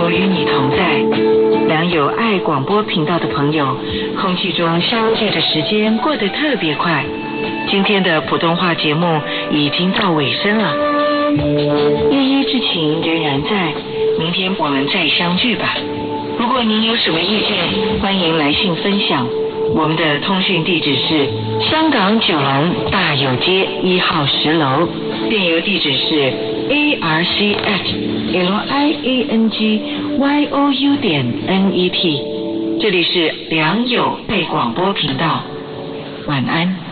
友与你同在。良友爱广播频道的朋友，空气中相聚的时间过得特别快。今天的普通话节目已经到尾声了，依依之情仍然在，明天我们再相聚吧。如果您有什么意见，欢迎来信分享。我们的通讯地址是香港九龙大有街1号10楼，电邮地址是 arc@liangyou.net。这里是良友爱广播频道，晚安。